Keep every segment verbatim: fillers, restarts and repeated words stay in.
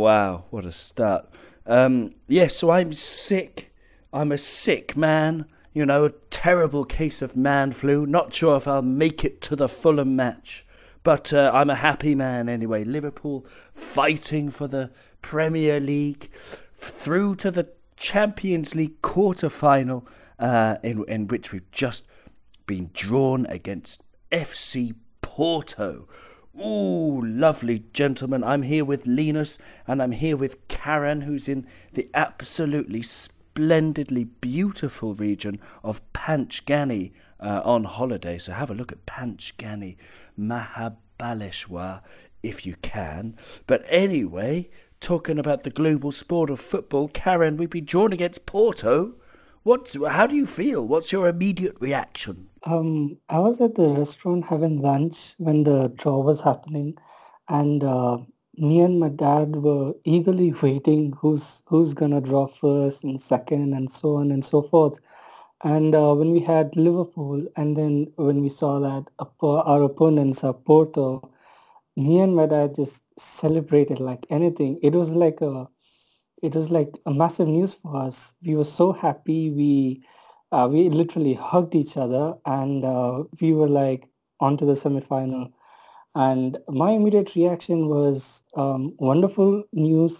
Wow, what a start. Um, yes, yeah, so I'm sick. I'm a sick man. You know, a terrible case of man flu. Not sure if I'll make it to the Fulham match. But uh, I'm a happy man anyway. Liverpool fighting for the Premier League, through to the Champions League quarter-final, uh, in, in which we've just been drawn against F C Porto. Ooh, lovely gentlemen. I'm here with Linus and I'm here with Karen, who's in the absolutely splendidly beautiful region of Panchgani uh, on holiday. So have a look at Panchgani, Mahabaleshwar, if you can. But anyway, talking about the global sport of football, Karen, we've been drawn against Porto. What's, how do you feel? What's your immediate reaction? Um, I was at the restaurant having lunch when the draw was happening, and uh, me and my dad were eagerly waiting who's who's gonna draw first and second, and so on and so forth. And uh, when we had Liverpool, and then when we saw that oppo- our opponents are Porto, me and my dad just celebrated like anything. It was like a it was like a massive news for us. We were so happy. We uh, we literally hugged each other, and uh, we were like on to the semifinal. And my immediate reaction was um, wonderful news.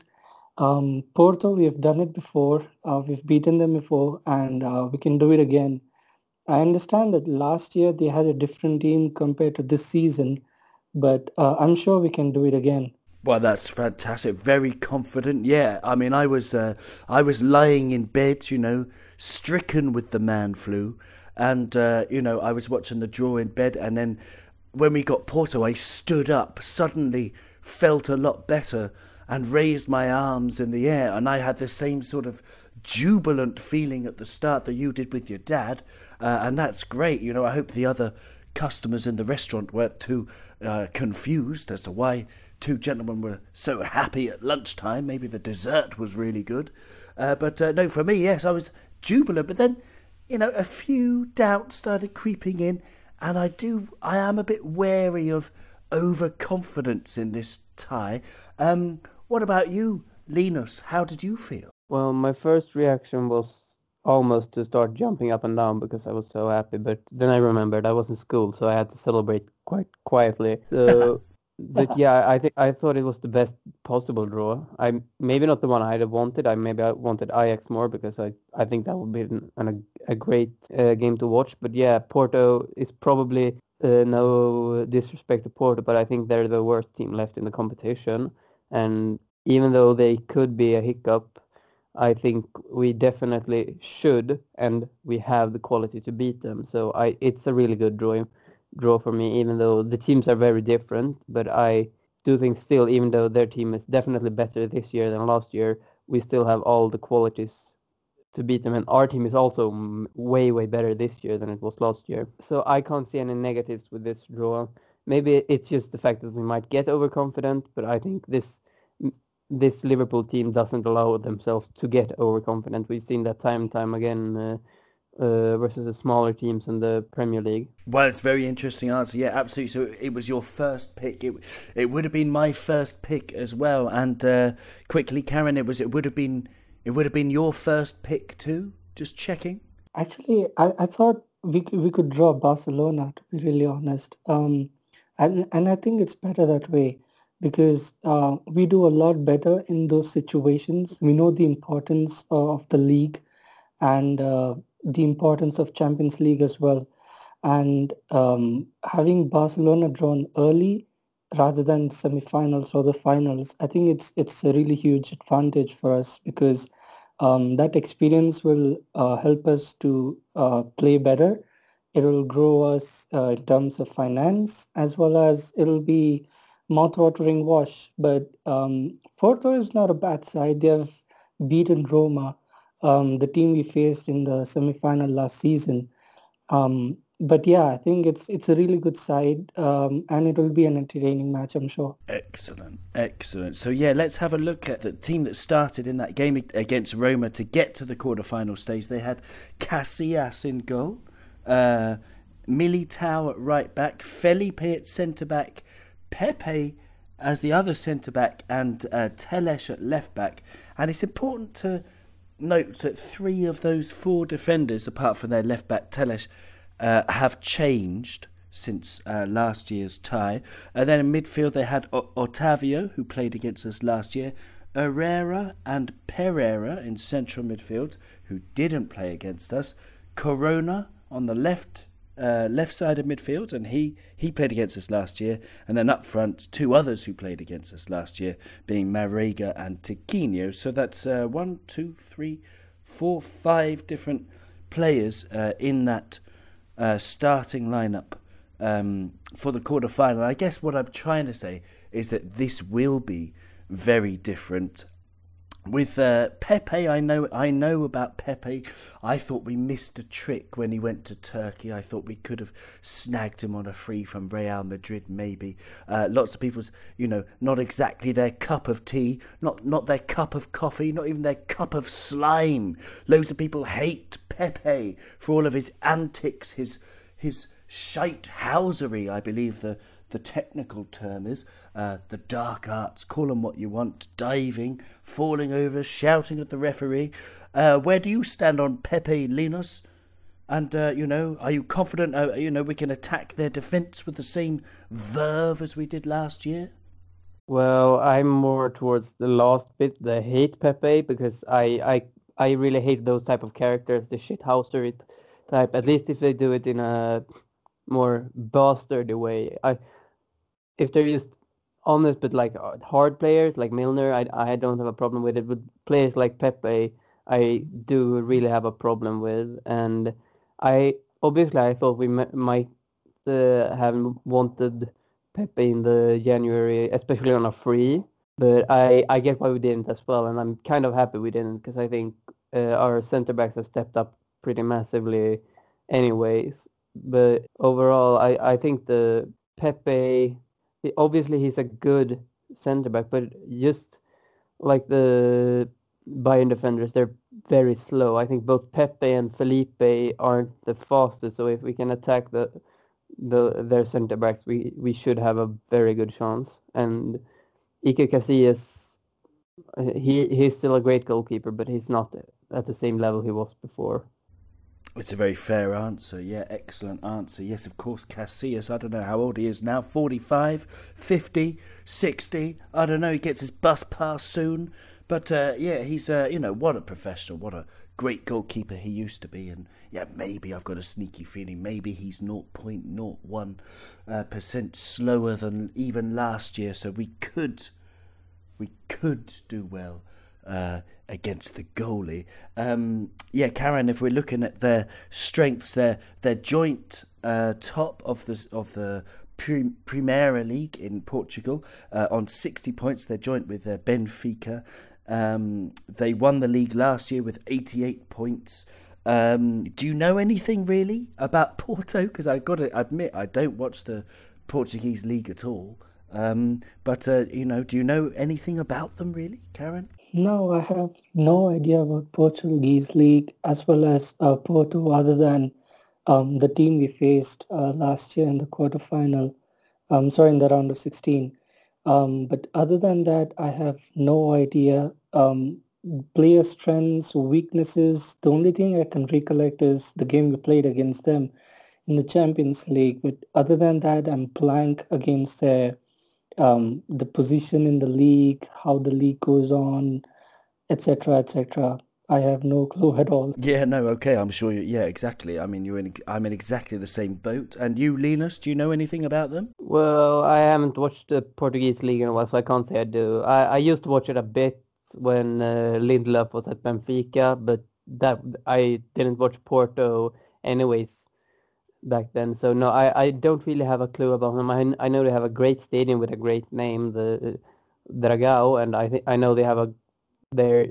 Um, Porto, we have done it before. Uh, we've beaten them before, and uh, we can do it again. I understand that last year they had a different team compared to this season, but uh, I'm sure we can do it again. Well, that's fantastic. Very confident. Yeah, I mean, I was uh, I was lying in bed, you know, stricken with the man flu, and uh, you know, I was watching the draw in bed, and then when we got Porto, I stood up, suddenly felt a lot better, and raised my arms in the air, and I had the same sort of jubilant feeling at the start that you did with your dad, uh, and that's great. You know, I hope the other customers in the restaurant weren't too uh, confused as to why two gentlemen were so happy at lunchtime. Maybe the dessert was really good. Uh, but uh, no, for me, yes, I was jubilant. But then, you know, a few doubts started creeping in. And I do, I am a bit wary of overconfidence in this tie. Um, what about you, Linus? How did you feel? Well, my first reaction was almost to start jumping up and down because I was so happy, but then I remembered I was in school, so I had to celebrate quite quietly. So, but yeah, I think I thought it was the best possible draw. I maybe not the one I'd have wanted. I maybe I wanted Ajax more because I I think that would be an, an, a great uh, game to watch. But yeah, Porto is probably uh, no disrespect to Porto, but I think they're the worst team left in the competition, and even though they could be a hiccup, I think we definitely should, and we have the quality to beat them. So I, it's a really good draw, draw for me, even though the teams are very different. But I do think still, even though their team is definitely better this year than last year, we still have all the qualities to beat them. And our team is also m- way, way better this year than it was last year. So I can't see any negatives with this draw. Maybe it's just the fact that we might get overconfident, but I think this this Liverpool team doesn't allow themselves to get overconfident. We've seen that time and time again uh, uh, versus the smaller teams in the Premier League. Well, it's a very interesting answer. Yeah, absolutely. So it was your first pick. It it would have been my first pick as well. And uh, quickly, Karen, it was it would have been it would have been your first pick too. Just checking. Actually, I, I thought we c- we could draw Barcelona, to be really honest. Um, and and I think it's better that way because uh, we do a lot better in those situations. We know the importance of the league and uh, the importance of Champions League as well. And um, having Barcelona drawn early rather than semifinals or the finals, I think it's it's a really huge advantage for us because um, that experience will uh, help us to uh, play better. It will grow us uh, in terms of finance as well as it'll be mouth-watering wash. But um, Porto is not a bad side. They have beaten Roma, um, the team we faced in the semi-final last season. Um, but yeah, I think it's it's a really good side, um, and it will be an entertaining match, I'm sure. Excellent, excellent. So yeah, let's have a look at the team that started in that game against Roma to get to the quarter-final stage. They had Casillas in goal, uh, Militao at right back, Felipe at centre back, Pepe as the other centre-back and uh, Telesh at left-back. And it's important to note that three of those four defenders, apart from their left-back Telesh, uh, have changed since uh, last year's tie. And then in midfield they had o- Otavio, who played against us last year, Herrera and Pereira in central midfield, who didn't play against us, Corona on the left uh, left side of midfield, and he, he played against us last year, and then up front, two others who played against us last year, being Marega and Tiquinho. So that's uh, one, two, three, four, five different players uh, in that uh, starting lineup um, for the quarter-final. I guess what I'm trying to say is that this will be very different. With uh, Pepe, I know I know about Pepe. I thought we missed a trick when he went to Turkey. I thought we could have snagged him on a free from Real Madrid, maybe. Uh, lots of people's, you know, not exactly their cup of tea, not not their cup of coffee, not even their cup of slime. Loads of people hate Pepe for all of his antics, his his shite-housery, I believe the the technical term is, uh, the dark arts, call them what you want, diving, falling over, shouting at the referee. Uh, where do you stand on Pepe, Linus? And, uh, you know, are you confident, uh, you know, we can attack their defence with the same verve as we did last year? Well, I'm more towards the last bit, the hate Pepe, because I, I, I really hate those type of characters, the shithousery type, at least if they do it in a more bastardy way. I... If they're just honest but like hard players like Milner, I I don't have a problem with it. But players like Pepe, I do really have a problem with. And I obviously I thought we m- might uh, have wanted Pepe in the January, especially on a free. But I I get why we didn't as well, and I'm kind of happy we didn't, because I think uh, our centre backs have stepped up pretty massively, anyways. But overall, I I think the Pepe. Obviously, he's a good centre back, but just like the Bayern defenders, they're very slow. I think both Pepe and Felipe aren't the fastest, so if we can attack the the their centre backs, we, we should have a very good chance. And Iker Casillas, he he's still a great goalkeeper, but he's not at the same level he was before. It's a very fair answer. Yeah, excellent answer. Yes, of course, Casillas. I don't know how old he is now. forty-five, fifty, sixty. I don't know. He gets his bus pass soon. But, uh, yeah, he's, uh, you know, what a professional. What a great goalkeeper he used to be. And, yeah, maybe I've got a sneaky feeling. Maybe he's zero point zero one uh, percent slower than even last year. So we could, we could do well Uh, against the goalie. Um, yeah, Karen, if we're looking at their strengths, their their joint uh, top of the of the Pre- Primeira League in Portugal uh, on sixty points. They're joint with uh, Benfica. Um, they won the league last year with eighty-eight points. Um, do you know anything really about Porto? Because I've got to admit, I don't watch the Portuguese league at all. Um, but, uh, you know, do you know anything about them really, Karen? No, I have no idea about Portuguese league as well as uh, Porto, other than um, the team we faced uh, last year in the quarterfinal. Um, sorry, in the round of sixteen. Um, but other than that, I have no idea. Um, player strengths, weaknesses. The only thing I can recollect is the game we played against them in the Champions League. But other than that, I'm blank against their um, the position in the league, how the league goes on, et cetera, et cetera. I have no clue at all. Yeah, no, okay, I'm sure you, yeah, exactly. I mean, you're in, I'm in exactly the same boat. And you, Linus, do you know anything about them? Well, I haven't watched the Portuguese league in a while, so I can't say I do. I, I used to watch it a bit when uh, Lindelöf was at Benfica, but that I didn't watch Porto anyways back then. So no, I, I don't really have a clue about them. I, I know they have a great stadium with a great name, the uh, Dragao, and I think I know they have a they're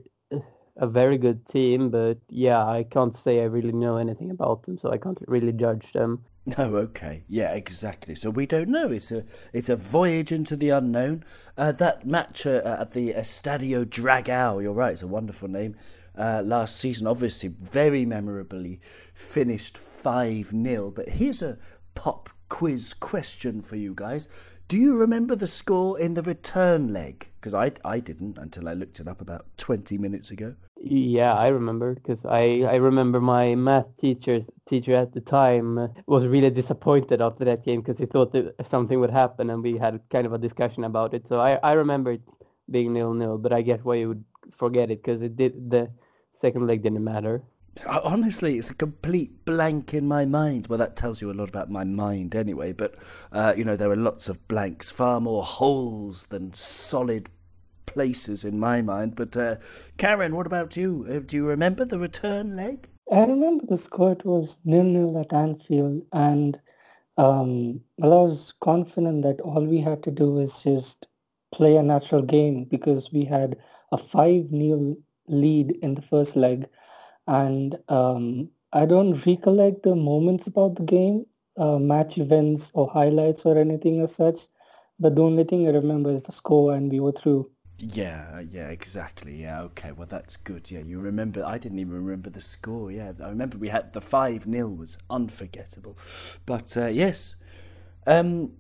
a very good team, but yeah, I can't say I really know anything about them, so I can't really judge them. No, okay, yeah, exactly. So we don't know. It's a it's a voyage into the unknown. Uh, that match uh, at the Estadio Dragao, you're right, it's a wonderful name. Uh, last season, obviously, very memorably finished five nil. But here's a pop quiz question for you guys. Do you remember the score in the return leg? Because I, I didn't until I looked it up about twenty minutes ago. Yeah, I remember because I, I remember my math teacher teacher at the time uh, was really disappointed after that game because he thought that something would happen and we had kind of a discussion about it. So I, I remember it being nil nil, but I get why you would forget it because it did the second leg didn't matter. Honestly, it's a complete blank in my mind. Well, that tells you a lot about my mind anyway, but, uh, you know, there are lots of blanks, far more holes than solid places in my mind. But, uh, Karen, what about you? Uh, do you remember the return leg? I remember the score, it was nil nil at Anfield, and um, well, I was confident that all we had to do was just play a natural game because we had a five nil lead in the first leg. And um, I don't recollect the moments about the game, uh, match events or highlights or anything as such. But the only thing I remember is the score, and we were through. Yeah, yeah, exactly. Yeah, okay. Well, that's good. Yeah, you remember. I didn't even remember the score. Yeah, I remember we had the five nil was unforgettable. But uh, yes, um,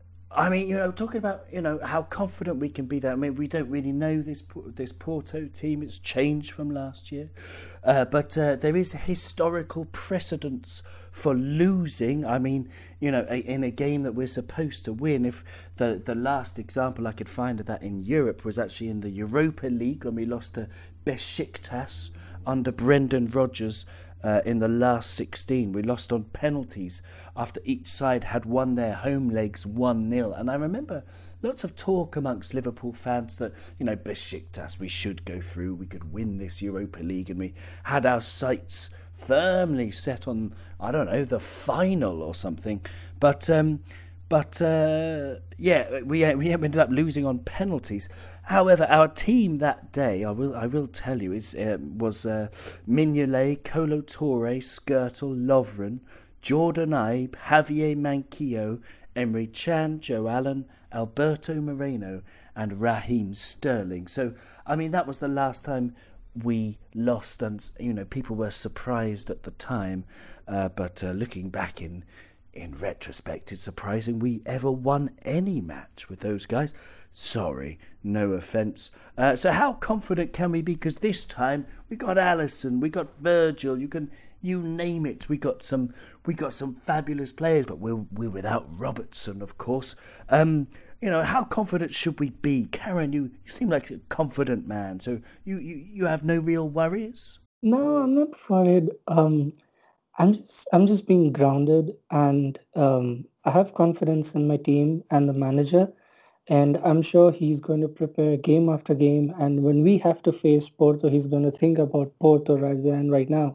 I mean, you know, talking about, you know, how confident we can be there. I mean, we don't really know this this Porto team. It's changed from last year. Uh, but uh, there is historical precedence for losing. I mean, you know, in a game that we're supposed to win. If the, the last example I could find of that in Europe was actually in the Europa League when we lost to Besiktas under Brendan Rodgers. Uh, in the last sixteen, we lost on penalties after each side had won their home legs one nil. And I remember lots of talk amongst Liverpool fans that, you know, Besiktas, we should go through, we could win this Europa League, and we had our sights firmly set on, I don't know, the final or something. But um, but uh, yeah, we we ended up losing on penalties. However, our team that day, I will I will tell you, is uh, was uh, Mignolet, Kolo Touré, Skirtle, Lovren, Jordan Ibe, Javier Manquillo, Emery Chan, Joe Allen, Alberto Moreno, and Raheem Sterling. So, I mean, that was the last time we lost, and, you know, people were surprised at the time. Uh, but uh, looking back in in retrospect, it's surprising we ever won any match with those guys. Sorry, no offence. Uh, so how confident can we be? Because this time we got Alisson, we got Virgil. You can, you name it. We got some, we got some fabulous players, but we're we're without Robertson, of course. Um, you know, how confident should we be? Karen, you, you seem like a confident man. So you, you, you have no real worries? No, I'm not worried. Um, I'm just I'm just being grounded, and um, I have confidence in my team and the manager, and I'm sure he's going to prepare game after game. And when we have to face Porto, he's going to think about Porto rather than right now.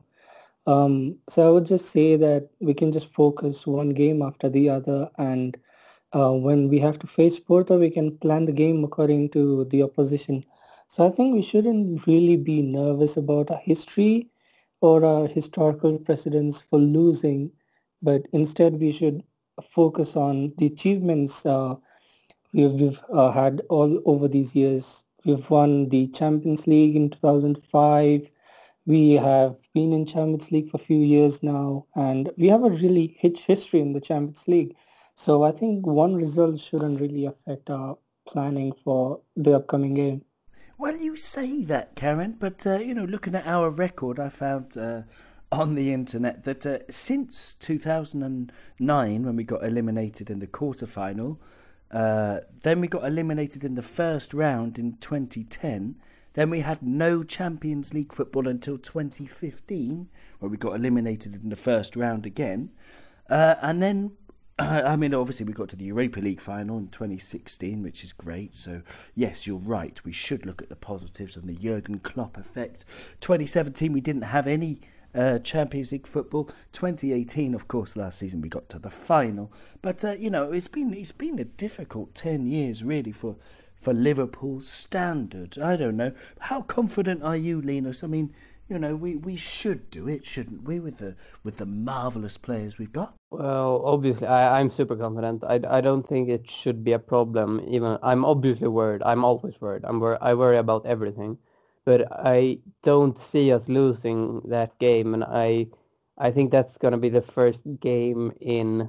Um, so I would just say that we can just focus one game after the other, and uh, when we have to face Porto, we can plan the game according to the opposition. So I think we shouldn't really be nervous about our history or our historical precedents for losing, but instead we should focus on the achievements uh, we've, we've uh, had all over these years. We've won the Champions League in two thousand five. We have been in Champions League for a few years now, and we have a really rich history in the Champions League. So I think one result shouldn't really affect our planning for the upcoming game. Well, you say that, Karen, but, uh, you know, looking at our record, I found uh, on the internet that uh, since two thousand nine, when we got eliminated in the quarterfinal, uh, then we got eliminated in the first round in twenty ten, then we had no Champions League football until twenty fifteen, where we got eliminated in the first round again, uh, and then I mean, obviously, we got to the Europa League final in twenty sixteen, which is great. So, yes, you're right. We should look at the positives of the Jurgen Klopp effect. twenty seventeen, we didn't have any uh, Champions League football. twenty eighteen, of course, last season we got to the final. But, uh, you know, it's been it's been a difficult ten years, really, for, for Liverpool's standard. I don't know. How confident are you, Linus? I mean, you know, we, we should do it, shouldn't we, with the with the marvellous players we've got? Well, obviously, I, I'm super confident. I, I don't think it should be a problem. Even I'm obviously worried. I'm always worried. I'm wor- I worry about everything, but I don't see us losing that game, and I I think that's gonna be the first game in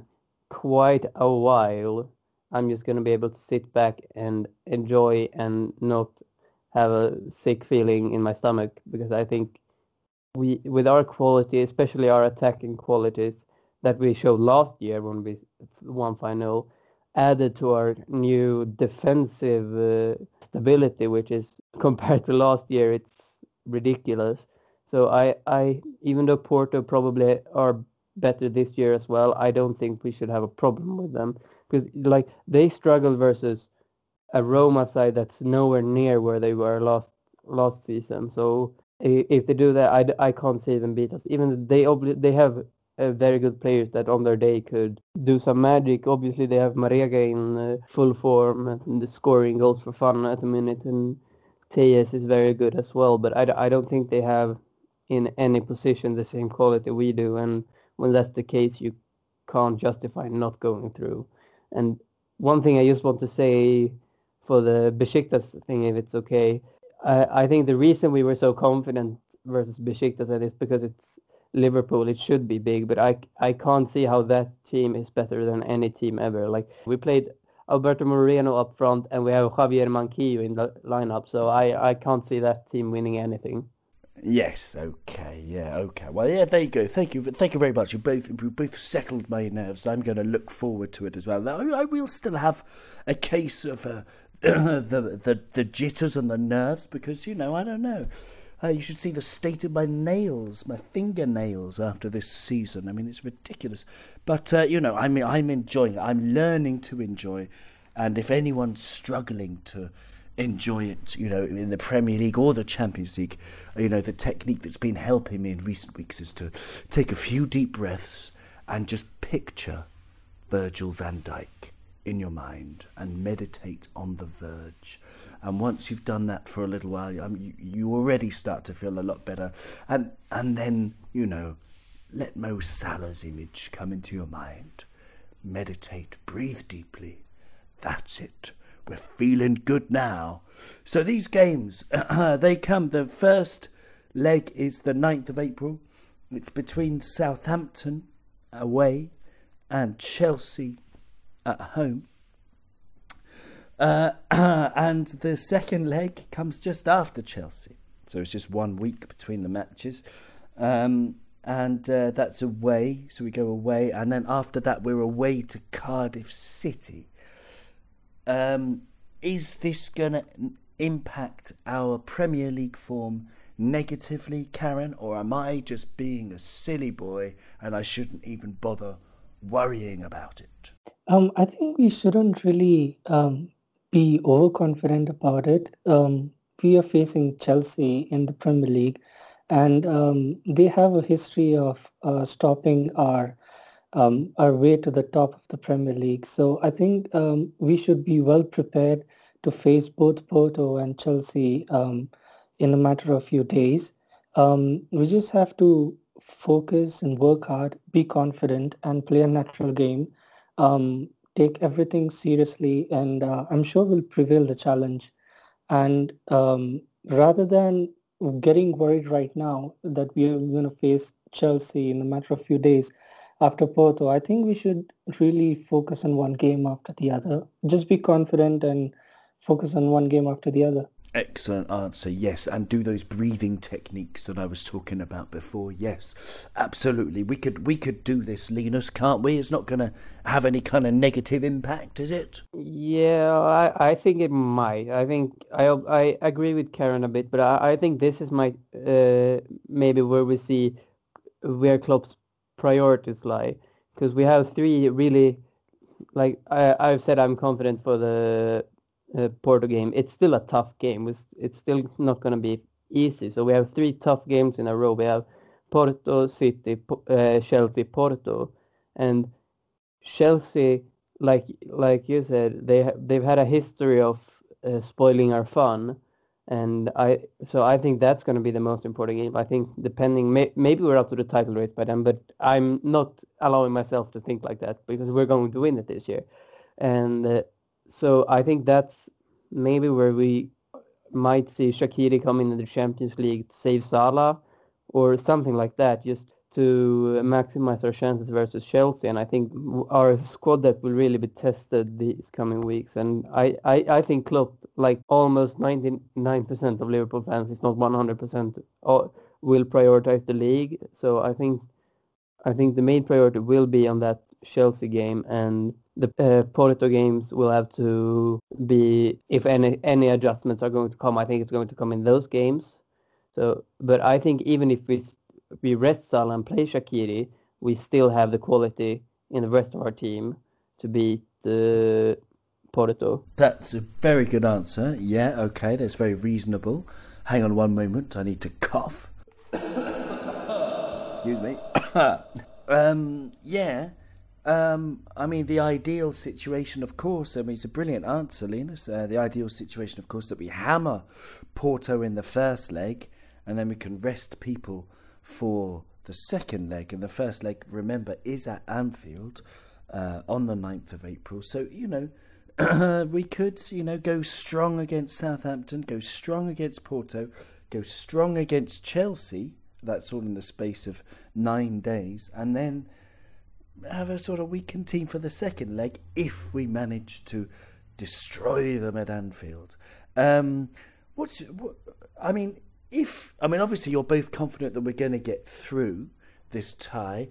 quite a while, I'm just going to be able to sit back and enjoy and not have a sick feeling in my stomach, because I think we, with our quality, especially our attacking qualities that we showed last year when we won final, added to our new defensive uh, stability, which is compared to last year, it's ridiculous. So I, I, even though Porto probably are better this year as well, I don't think we should have a problem with them, because like they struggle versus a Roma side that's nowhere near where they were last last season. So if they do that, I, I can't see them beat us. Even they obli- they have uh, very good players that on their day could do some magic. Obviously, they have Marega in uh, full form and scoring goals for fun at the minute, and Tejes is very good as well. But I, I don't think they have in any position the same quality we do. And when that's the case, you can't justify not going through. And one thing I just want to say for the Besiktas thing, if it's okay. I, I think the reason we were so confident versus Besiktas is because it's Liverpool. It should be big, but I, I can't see how that team is better than any team ever. Like we played Alberto Moreno up front, and we have Javier Manquillo in the lineup, so I, I can't see that team winning anything. Yes, okay, yeah, okay. Well, yeah, there you go. Thank you, thank you very much. You both, you both settled my nerves. I'm going to look forward to it as well. Now, I will still have a case of uh, the the the jitters and the nerves because you know I don't know. Uh, you should see the state of my nails, my fingernails after this season. I mean, it's ridiculous. But uh, you know, I mean, I'm enjoying it. I'm learning to enjoy, and if anyone's struggling to enjoy it, you know, in the Premier League or the Champions League, you know, the technique that's been helping me in recent weeks is to take a few deep breaths and just picture Virgil van Dijk in your mind and meditate on the verge. And once you've done that for a little while, um, you, you already start to feel a lot better. And and then, you know, let Mo Salah's image come into your mind. Meditate, breathe deeply. That's it. We're feeling good now. So these games, they come. The first leg is the ninth of April. It's between Southampton away and Chelsea at home. Uh, and the second leg comes just after Chelsea. So it's just one week between the matches. Um, and uh, that's away. So we go away. And then after that, we're away to Cardiff City. Um, is this going to impact our Premier League form negatively, Karen? Or am I just being a silly boy and I shouldn't even bother worrying about it? Um, I think we shouldn't really um, be overconfident about it. Um, we are facing Chelsea in the Premier League, and um, they have a history of uh, stopping our um, our way to the top of the Premier League. So I think um, we should be well prepared to face both Porto and Chelsea um, in a matter of few days. Um, we just have to focus and work hard, be confident, and play a natural game. Um, take everything seriously, and uh, I'm sure we'll prevail the challenge. And um, rather than getting worried right now that we are going to face Chelsea in a matter of few days after Porto, I think we should really focus on one game after the other. Just be confident and focus on one game after the other. Excellent answer, yes, and do those breathing techniques that I was talking about before. Yes, absolutely. We could we could do this, Linus, can't we? It's not going to have any kind of negative impact, is it? Yeah, I, I think it might. I think I I agree with Karen a bit, but I, I think this is my uh, maybe where we see where Klopp's priorities lie, because we have three really, like I, I've said, I'm confident for the uh, Porto game. It's still a tough game. It's, it's still not going to be easy. So we have three tough games in a row. We have Porto, City, uh, Chelsea, Porto, and Chelsea, like like you said, they ha- they've had a history of uh, spoiling our fun, and I so I think that's going to be the most important game. I think depending, may, maybe we're up to the title race by then, but I'm not allowing myself to think like that because we're going to win it this year, and uh, so I think that's maybe where we might see Shaqiri come into the Champions League to save Salah or something like that, just to maximize our chances versus Chelsea, and I think w- our squad that will really be tested these coming weeks. And I, I, I think Klopp, like almost ninety-nine percent of Liverpool fans, if not one hundred percent, all- will prioritize the league. So I think I think the main priority will be on that Chelsea game, and the uh, Porto games will have to be, if any any adjustments are going to come, I think it's going to come in those games. So, but I think even if we s- we rest Salah and play Shaqiri, we still have the quality in the rest of our team to beat uh, Porto. That's a very good answer. Yeah, okay, that's very reasonable. Hang on one moment, I need to cough. Excuse me. um, yeah, um, I mean, the ideal situation, of course, I mean, it's a brilliant answer, Linus. Uh, the ideal situation, of course, that we hammer Porto in the first leg, and then we can rest people for the second leg. And the first leg, remember, is at Anfield uh, on the ninth of April. So, you know, we could, you know, go strong against Southampton, go strong against Porto, go strong against Chelsea. That's all in the space of nine days. And then have a sort of weakened team for the second leg if we manage to destroy them at Anfield. Um, what's, what, I mean, if, I mean, obviously you're both confident that we're going to get through this tie.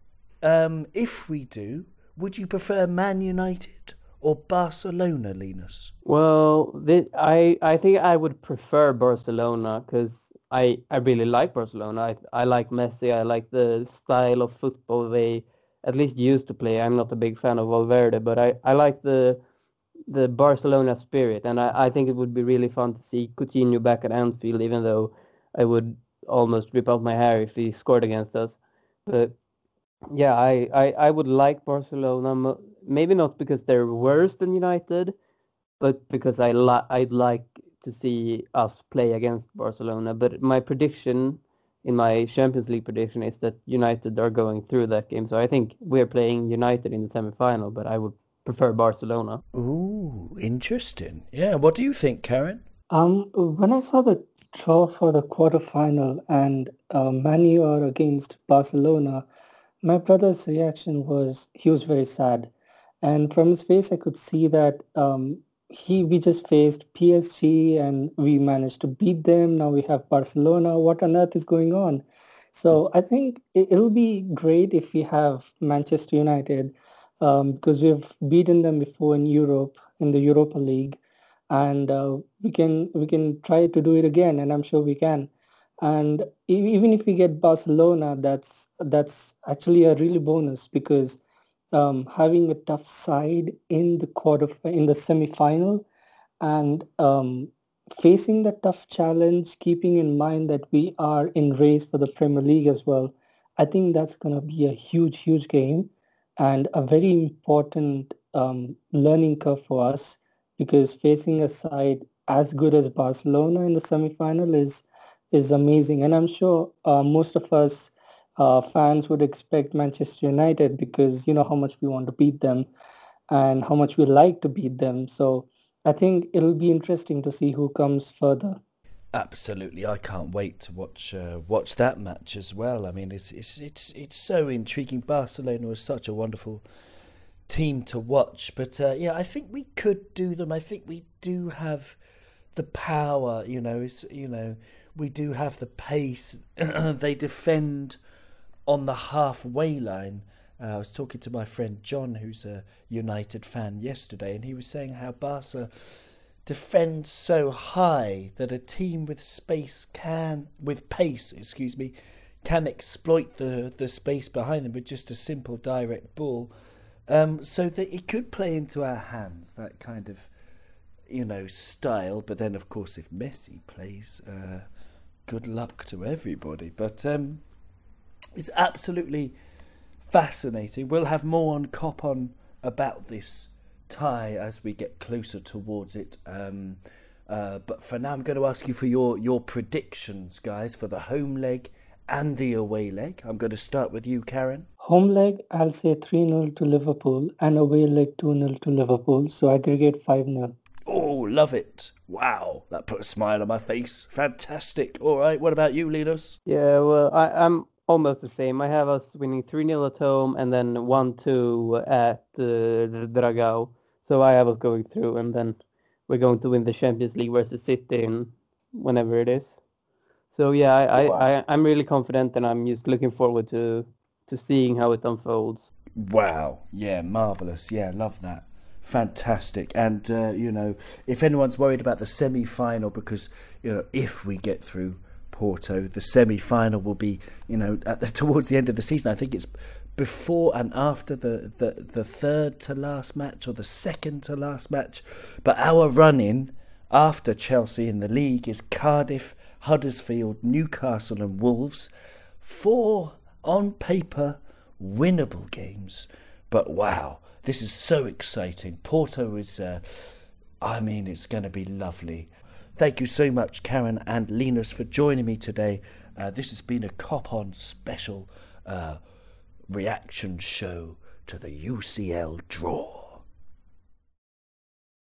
Um, if we do, would you prefer Man United or Barcelona, Linus? Well, thi- I I think I would prefer Barcelona because I I really like Barcelona. I I like Messi. I like the style of football they at least used to play. I'm not a big fan of Valverde, but I I like the the Barcelona spirit, and I I think it would be really fun to see Coutinho back at Anfield, even though I would almost rip out my hair if he scored against us. But yeah, I, I, I would like Barcelona, mo- maybe not because they're worse than United, but because I li- I'd like to see us play against Barcelona. But my prediction in my Champions League prediction is that United are going through that game. So I think we're playing United in the semi-final, but I would prefer Barcelona. Ooh, interesting. Yeah, what do you think, Karen? Um, when I saw the draw for the quarterfinal and uh, Man U are against Barcelona, my brother's reaction was he was very sad, and from his face I could see that um, he we just faced P S G and we managed to beat them. Now we have Barcelona. What on earth is going on? So I think it, it'll be great if we have Manchester United um, because we've beaten them before in Europe in the Europa League, and uh, we can we can try to do it again, and I'm sure we can. And e- even if we get Barcelona, that's that's actually a really bonus because um, having a tough side in the quarter in the semi-final and um, facing the tough challenge, keeping in mind that we are in race for the Premier League as well, I think that's going to be a huge, huge game and a very important um, learning curve for us because facing a side as good as Barcelona in the semi-final is is amazing, and I'm sure uh, most of us uh, fans would expect Manchester United because you know how much we want to beat them and how much we like to beat them. So I think it'll be interesting to see who comes further. Absolutely, I can't wait to watch uh, watch that match as well. I mean, it's it's it's it's so intriguing. Barcelona is such a wonderful team to watch, but uh, yeah, I think we could do them. I think we do have the power. You know, it's, you know, we do have the pace. They defend on the halfway line. Uh, I was talking to my friend John, who's a United fan, yesterday, and he was saying how Barca defends so high that a team with space can, with pace, excuse me, can exploit the, the space behind them with just a simple direct ball. Um, so that it could play into our hands, that kind of, you know, style. But then, of course, if Messi plays, uh, good luck to everybody. But um, it's absolutely fascinating. We'll have more on Cop on about this tie as we get closer towards it. Um, uh, but for now, I'm going to ask you for your, your predictions, guys, for the home leg and the away leg. I'm going to start with you, Karen. Home leg, I'll say three nil to Liverpool, and away leg two nil to Liverpool. So aggregate five nil. Oh, love it. Wow, that put a smile on my face. Fantastic. All right, what about you, Linus? Yeah, well, I, I'm almost the same. I have us winning three nil at home and then one two at uh, Dragao. So I have us going through, and then we're going to win the Champions League versus City in whenever it is. So yeah, I, I, Wow. I, I'm really confident, and I'm just looking forward to to seeing how it unfolds. Wow. Yeah, marvellous. Yeah, love that. Fantastic. And, uh, you know, if anyone's worried about the semi-final, because, you know, if we get through Porto, the semi-final will be, you know, at the, towards the end of the season. I think it's before and after the, the, the third to last match or the second to last match. But our run-in after Chelsea in the league is Cardiff, Huddersfield, Newcastle and Wolves. Four, on paper, winnable games. But wow, this is so exciting. Porto is, uh, I mean, it's going to be lovely. Thank you so much, Karen and Linus, for joining me today. Uh, this has been a Cop On special uh, reaction show to the U C L draw.